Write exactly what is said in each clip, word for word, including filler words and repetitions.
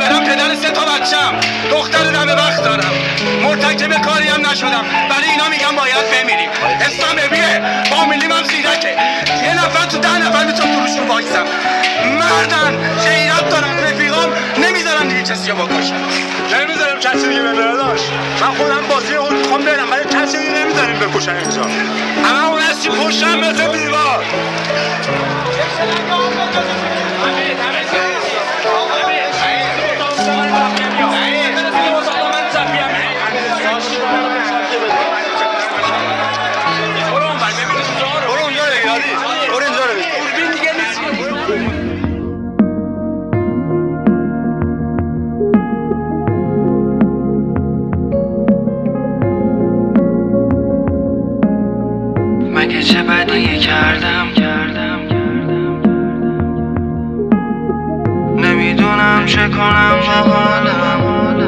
برم پدر سه تا بچم، دختر دم وقت دارم، مرتکب کاری هم نشدم، برای اینا میگم باید بمیریم. اسلام بیه فامیلیم هم زیرکه، یه نفر تو ده نفر میتونم دروشون وایسم. مردن، غیرت دارن، رفیقام نمیذارن دیگه کسی رو بکشن. نمیذارم کسی دیگه ببره داشت. من خودم بازی اون میخوام برم ولی کسی دیگه نمیذاریم بکشن اینجا. همه اون هستی پشتم مثل دیوار. مگه چه بدی کردم کردم نمیدونم چه کنم با حالم.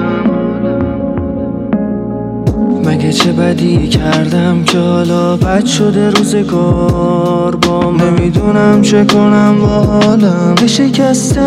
مگه چه بدی کردم که حالا بد شده روزگار با من. نمیدونم چه کنم با حالم، به شکست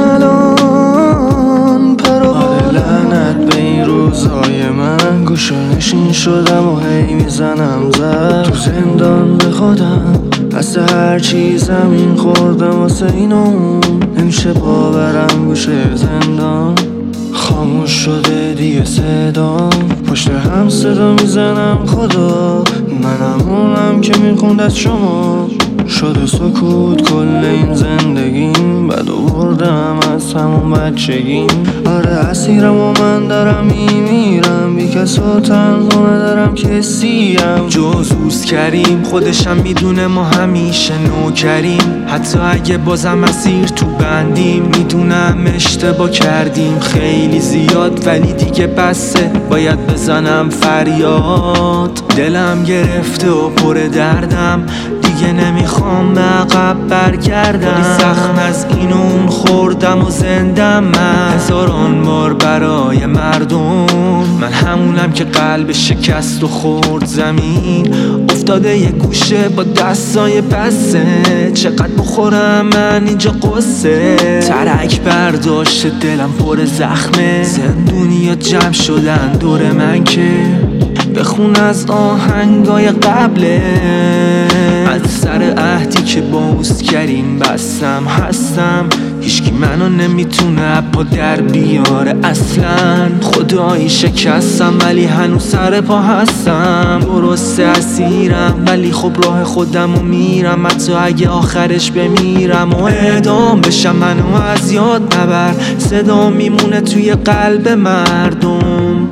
الان پرو آره لعنت به این روزای من. گوشه نشین شدم و هی میزنم زد تو زندان به خودم، پس هر چی زمین خوردم واسه اینو نمیشه باورم. گوشه زندان خاموش شده دیگه صدام، پشت هم صدا میزنم خدا. منم اونم که میخوند از شما، شد سکوت کل این زندگیم. بد آوردم از همون بچگیم، آره اسیرم و من دارم میمیرم، بی کس و تنها ندارم کسیم جز اوز کریم. خودشم میدونه ما همیشه نوکریم، حتی اگه بازم اسیر تو بندیم. میدونم اشتباه کردیم خیلی زیاد، ولی دیگه بسه باید بزنم فریاد. دلم گرفته و پر دردم، دیگه نمیخوام به عقب برگردم. سخت از این اون خوردم و زندم من هزاران بار برای مردم. من همونم که قلب شکست و خورد زمین، افتاده یه گوشه با دستای بسته. چقدر بخورم من اینجا قصه، ترک برداشته دلم پر زخمه. زندونیا جمع شدن دور من که بخون از آهنگای قبله. از سر عهدی که با اوست کریم بستم هستم، هیچکی منو نمیتونه پا در بیاره اصلا. خدایی شکستم ولی هنوز سر پا هستم. درسته اسیرم ولی خب راه خودم و میرم، حتی اگه آخرش بمیرم و اعدام بشم منو از یاد نبر. صدا میمونه توی قلب مردم.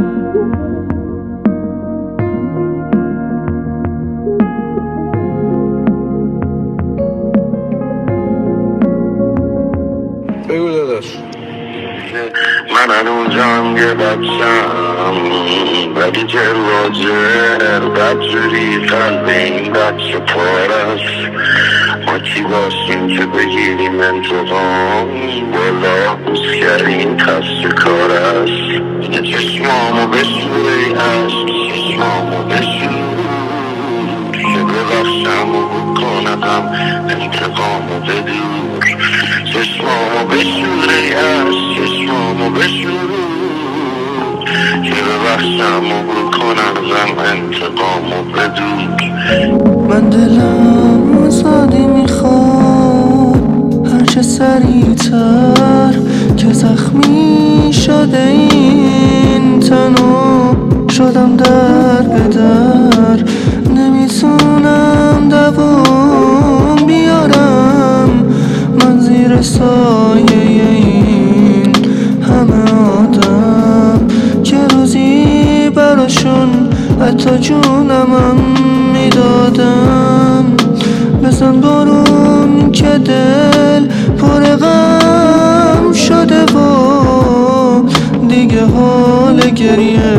بگو داداش. من هنوز هم یه بچم، ولی که راجر بدجوری قلب این بچه پارست. ما کی باشیم که بگیریم انتقام، بالا بوز کردیم قصد کار است. یه چشمامو بشور ای عشق، چشمامو بشور که ببخشم و بکنم انتقامو بدور. چشمامو بشور ای عشق، چشمامو بشور که ببخشم و بکنم انتقامو بدور. من دلم آزادی میخواد هرچه سریعتر، که زخمی شده این تنو شدم در به در. نمیتونم دوام بیارم من زیر سایه این همه آدم، که روزی براشون حتی جونمم میدادم. بزن بارون که دل پر غم شده و دیگه حال گریه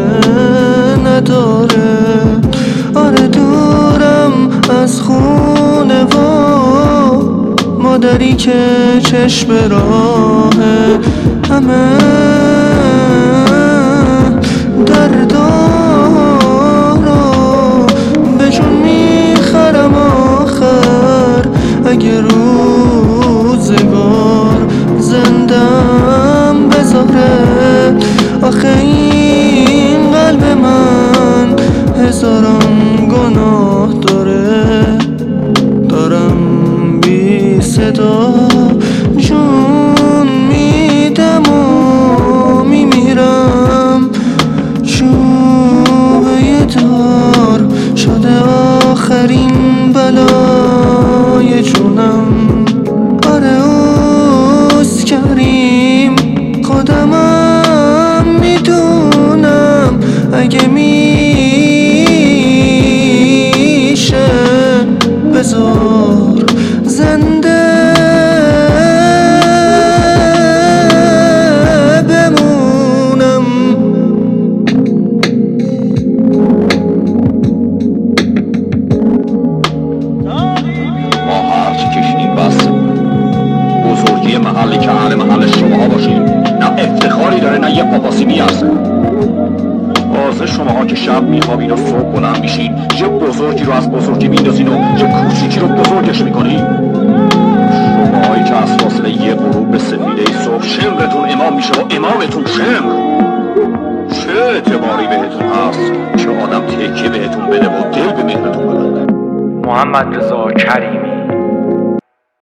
نداره. آره دورم از خونه و مادری که چشم راهه، همه دردا رو به جون میخرم آخر. اگه روزگار زندم بلای جونم. آره اوز کریم خودمم میدونم اگه میشه بذار زنده بمونم. ما هرچی کشیدیم بس. بزرگی محلی که اهل محل شماها باشیم نه افتخاری داره نه یه پاپاسی میارزه. واسه شماها که شب میخوابین و صبح بلند میشین یه بزرگی رو از بزرگی میندازین و یه کوچیکی رو بزرگش میکنین. شماهایی که از فاصله یه غروب به سفیده صبح شمرتون امام میشه و امامتون شمر. چه اعتباری بهتون هست که آدم تکیه بهتون بده و دل به مهرتون ببنده. محمد رضا کریمی